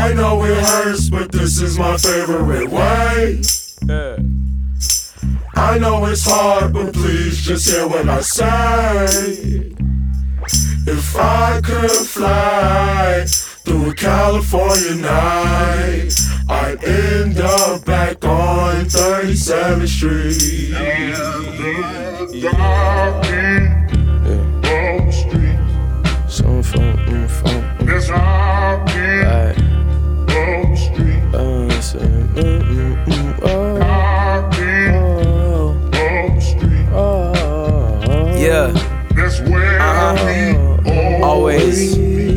I know it hurts, but this is my favorite way. I know it's hard, but please just hear what I say. If I could fly through a California night, I'd end up back on 37th Street. Some phone. Yeah. Always.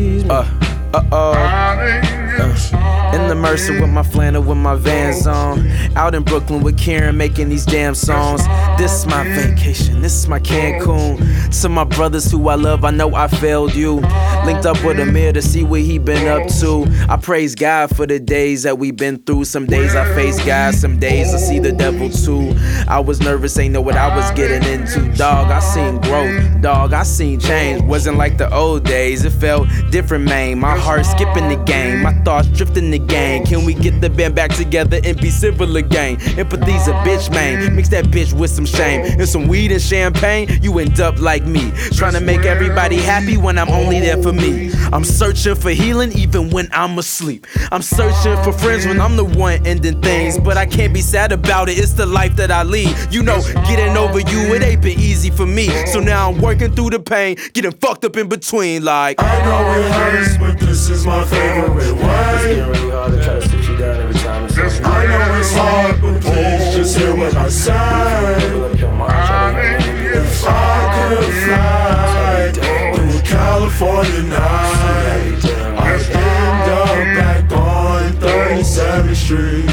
In the Mercer with my flannel, with my Vans on. Out in Brooklyn with Karen making these damn songs. This is my vacation, this is my Cancun. To my brothers who I love, I know I failed you. Linked up with Amir to see what he been up to. I praise God for the days that we been through. Some days I face God, some days I see the devil too. I was nervous, ain't know what I was getting into. Dog, I seen growth, dog, I seen change. Wasn't like the old days, it felt different, man. My heart skipping the game, my thoughts drifting the game. Can we get the band back together and be civil again? Empathy's a bitch, man. Mix that bitch with some shame and some weed and champagne. You end up like me, trying to make everybody happy when I'm only there for me. I'm searching for healing even when I'm asleep. I'm searching for friends when I'm the one ending things. But I can't be sad about it, it's the life that I lead. You know, getting over you, it ain't been easy for me. So now I'm working through the pain, getting fucked up in between like I know it hurts, but this is my favorite way. It's getting really hard to try to sit you down every time. I know it's hard, but please just hear what I say. If I could fly through a California night, I'd end up back on 37th Street.